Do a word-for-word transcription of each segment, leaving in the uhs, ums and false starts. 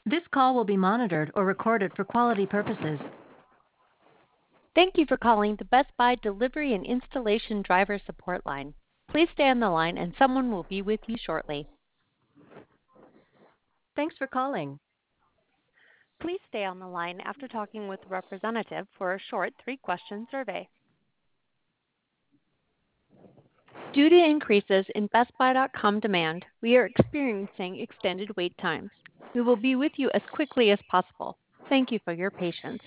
This call will be monitored or recorded for quality purposes. Thank you for calling the Best Buy Delivery and Installation Driver Support Line. Please stay on the line and someone will be with you shortly. Thanks for calling. Please stay on the line after talking with a representative for a short three-question survey. Due to increases in Best Buy dot com demand, we are experiencing extended wait times. We will be with you as quickly as possible. Thank you for your patience.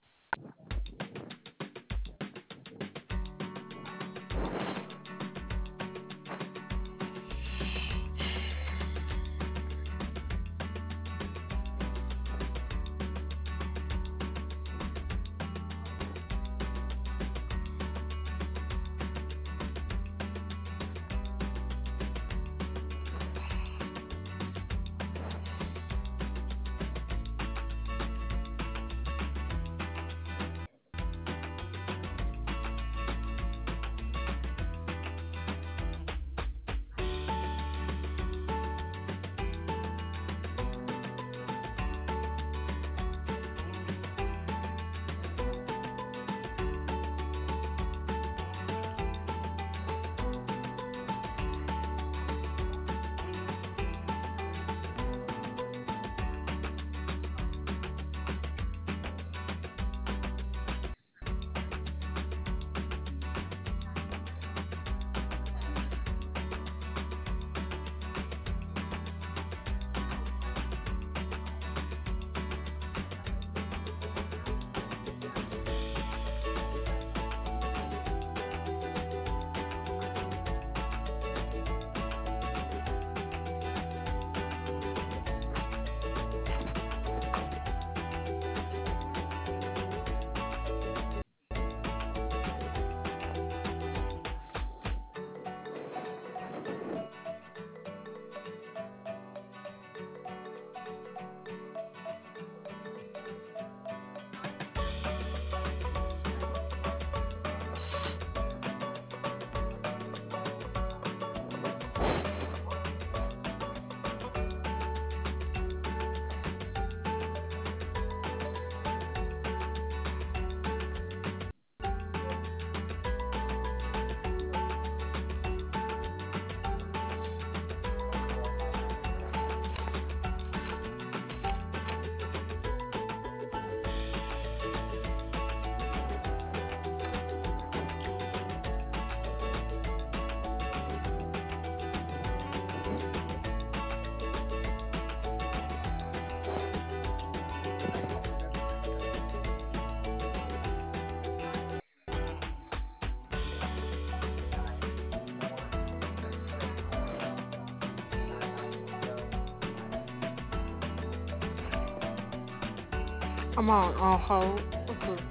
I'm on on hold. What's up?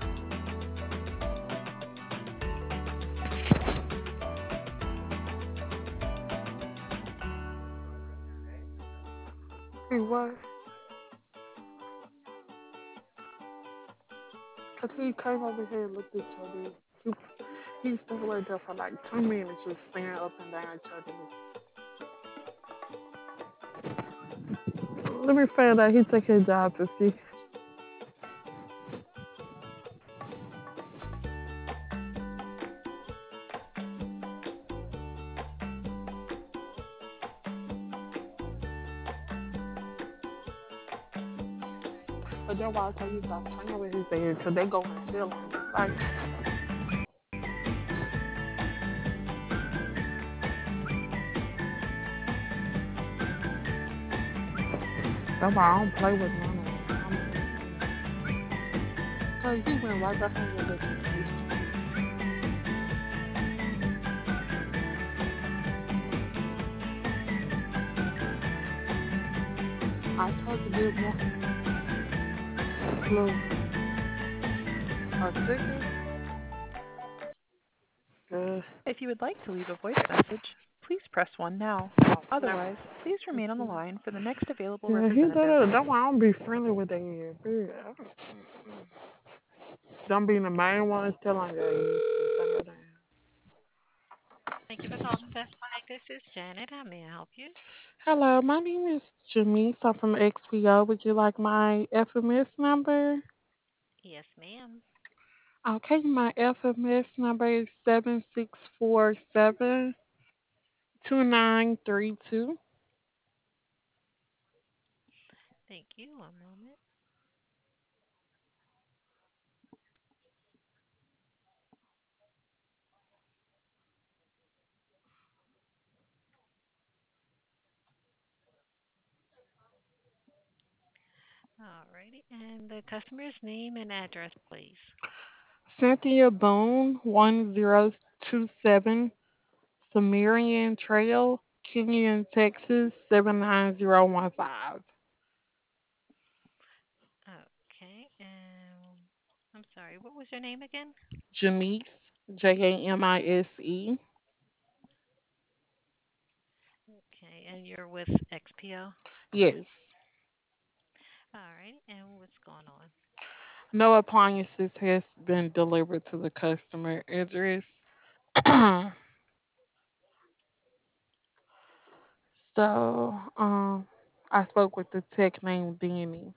He what? Cause he came over here and looked at each other. He he stayed right there for like two minutes, just staring up and down at each other. Let me find out he took his job to see. But that's why I tell you stop playing with his bed, cause they go and steal him. Like that's why I don't play with none of them. Cause he went right behind your little I told you this one. Look, a ticket. Good. If you would like to leave a voice message, please press one now. Oh, never. Otherwise, please remain on the line for the next available Yeah, he did representative. it. That's why I don't be friendly with that. Yeah. Don't be the main ones telling you. Thank you for calling Best Buy. This is Janet. How may I help you? Hello, my name is Janice. I'm from X P O. Would you like my F M S number? Yes, ma'am. Okay, my F M S number is seven six four seven two nine three two. Thank you. One moment. Alrighty. And the customer's name and address, please. Cynthia Boone, one zero two seven Sumerian Trail, Kenyon, Texas, seven nine zero one five. Okay. And I'm sorry, what was your name again? Janice, J A M I S E. Okay. And you're with X P O? Yes. Alrighty. And what's going on? No appliances has been delivered to the customer address. So, um, I spoke with the tech named Danny.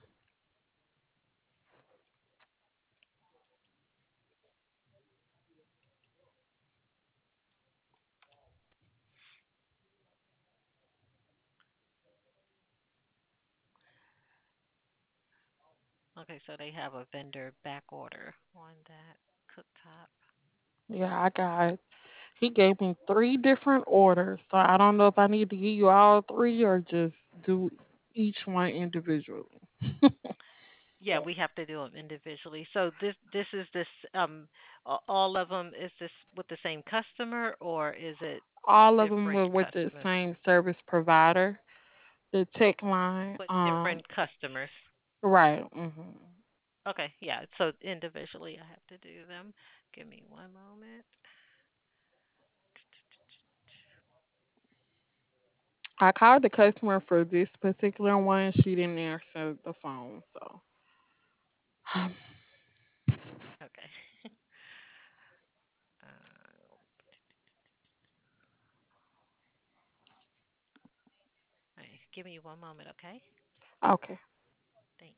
Okay, so they have a vendor back order on that cooktop. Yeah, I got. He gave me three different orders, so I don't know if I need to give you all three or just do each one individually. Yeah, we have to do them individually. So this this is this um a- all of them is this with the same customer or is it All of them different were with the customers? same service provider. The tech line, With um, different customers. right. hmm Okay, yeah. So individually, I have to do them. Give me one moment. I called the customer for this particular one. She didn't answer the phone, so. Okay. Uh, all right, give me one moment, okay? Okay. Thanks.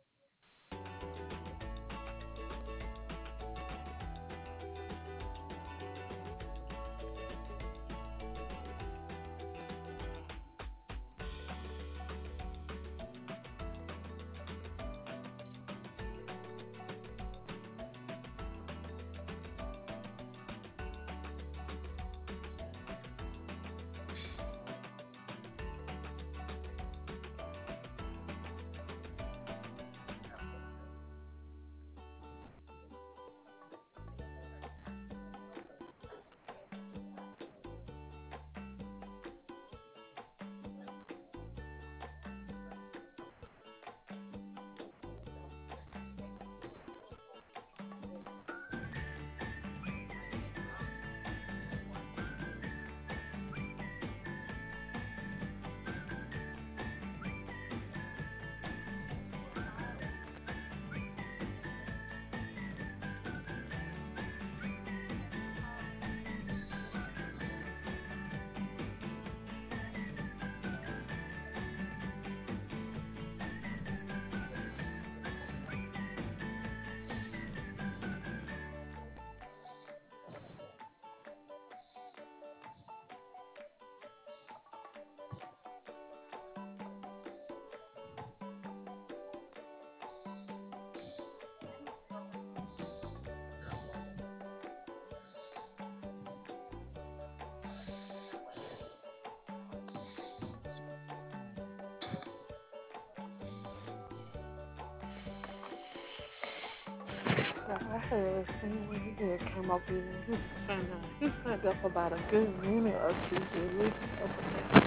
So I had seen when he had came up here and he was saying that he sat there for about a good minute or two just listening to everything.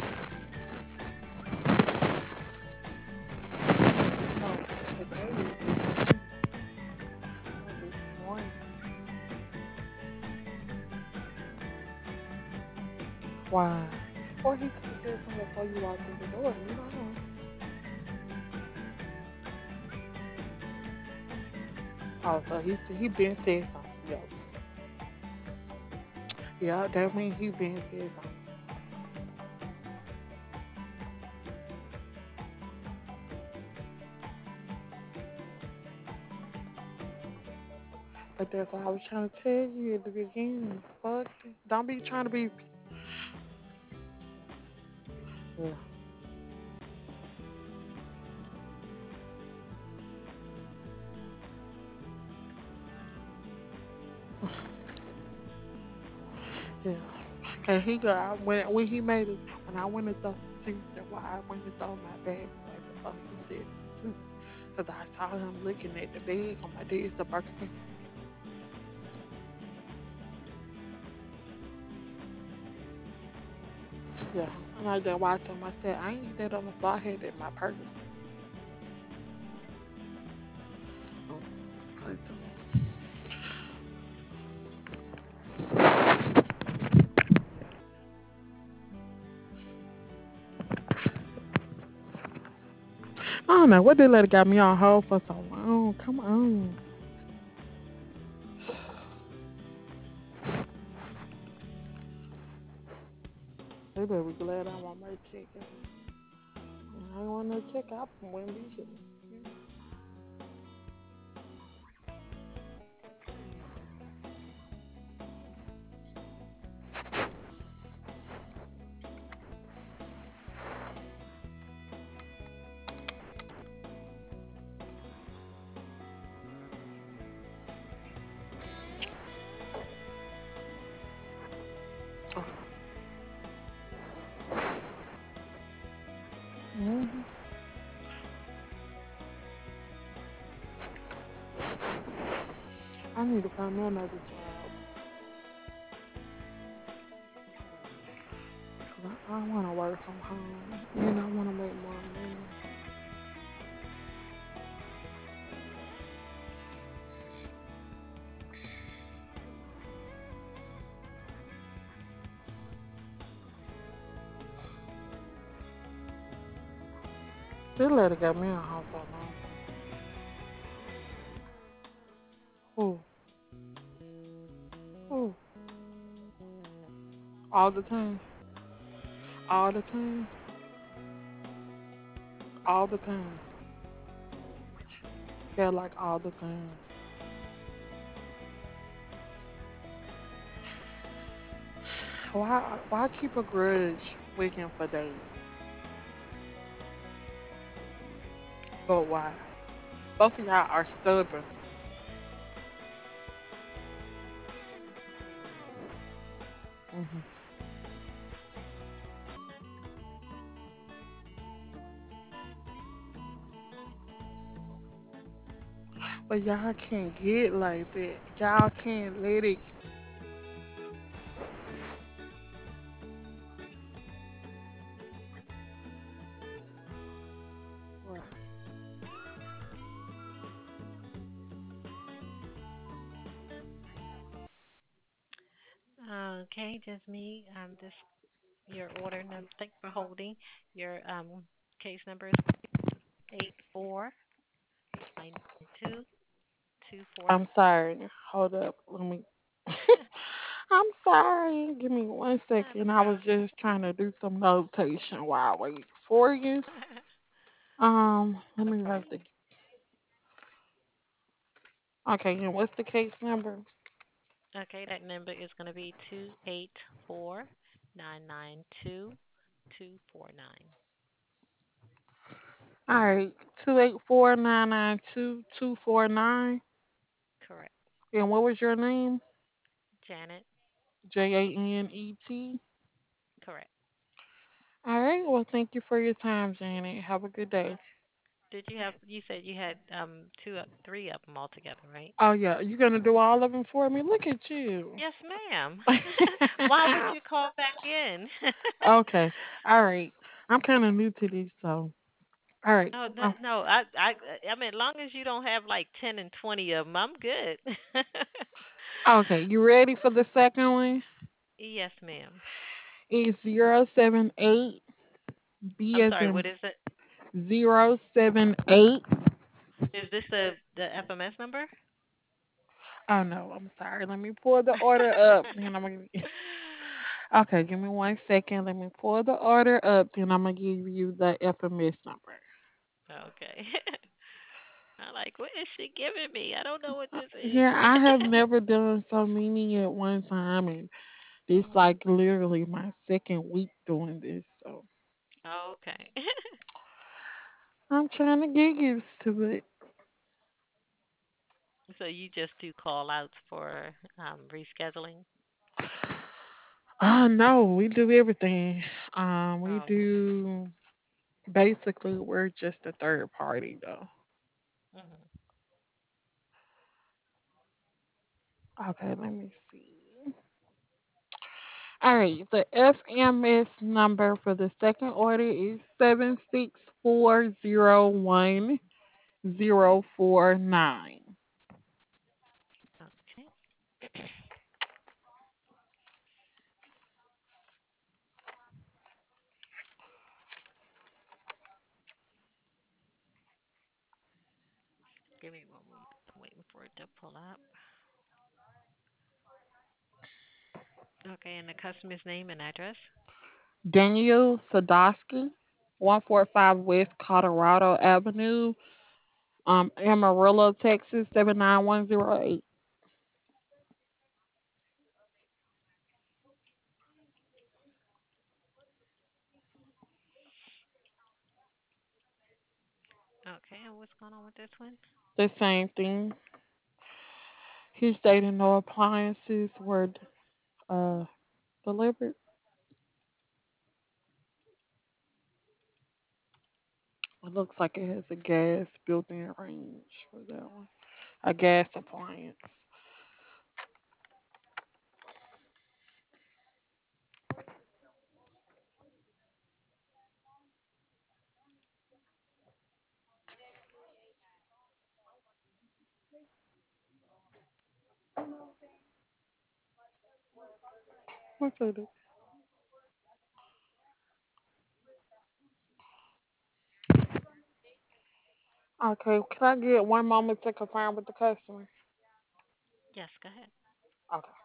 So today is this morning. Why? Or he could have said something before you walked in the door, you don't know. Oh, so he he been said something else. Yeah, that means he been busy. But that's what I was trying to tell you at the beginning. Fuck it. Don't be trying to be. Yeah. Yeah. Cause he got when when he made it when I went to throw see that's why I went to throw my bag away before he said it too. Cause I saw him looking at the bag. I'm like, "This the Birkin." Yeah. And I just watched him. I said, I ain't that on the floor. I had that in my purse. Oh, crazy. I don't know what they let it got me on hold for so long. Come on. They better be glad I'm on my check. I ain't want no check out from Wendy. Mm-hmm. I need to find me another job. 'Cause I, I want to work from home. And I want to make more money. This lady got me a house so long. Who? Who? All the time. All the time. All the time. Yeah, like all the time. Why? Why keep a grudge with him for days? But why? Both of y'all are stubborn. Hmm. But y'all can't get like that. Y'all can't let it. Okay, just me. Um, this your order number. Thank you for holding. Your um case number is eight four nine two two four I'm sorry. Hold up. Let me. I'm sorry. Give me one Not a second. I was problem. just trying to do some notation while I wait for you. Um, let me write the. Okay, and what's the case number? Okay, that number is going to be two eight four nine nine two two four nine. All right, two eight four nine nine two two four nine. Correct. And what was your name? Janet. J A N E T. Correct. All right. Well, thank you for your time, Janet. Have a good day. Did you have? You said you had um two, of- three of them altogether, right? Oh yeah, you gonna do all of them for me? Look at you. Yes, ma'am. Why would you call back in? Okay. All right. I'm kind of new to this, so all right. No, no, Um, no. I, I, I mean, as long as you don't have like ten and twenty of them, I'm good. okay. You ready for the second one? Yes, ma'am. It's zero seven eight B I'm as sorry. in What is it? zero seven eight. Is this the the F M S number? Oh no, I'm sorry. Let me pull the order up. Then I'm gonna. Okay, give me one second. Let me pull the order up. Then I'm gonna give you the F M S number. Okay. I'm like, what is she giving me? I don't know what this is. Yeah, I have never done so many at one time, and this Mhm. like literally my second week doing this. So Okay. I'm trying to get used to it. So you just do call outs for um rescheduling? Uh no, we do everything. Um, we Oh. do basically we're just a third party though. Mhm. Okay, let me see. All right, the F M S number for the second order is seven six four zero one zero four nine. Okay. Give me one moment. I'm waiting for it to pull up. Okay, and the customer's name and address. Daniel Sadowski, one forty-five West Colorado Avenue, um, Amarillo, Texas, seven nine one zero eight. Okay, and what's going on with this one? The same thing. He stated no appliances were uh, delivered. It looks like it has a gas built-in range for that one. A gas appliance. What's it? Okay, can I get one moment to confirm with the customer? Yes, go ahead. Okay.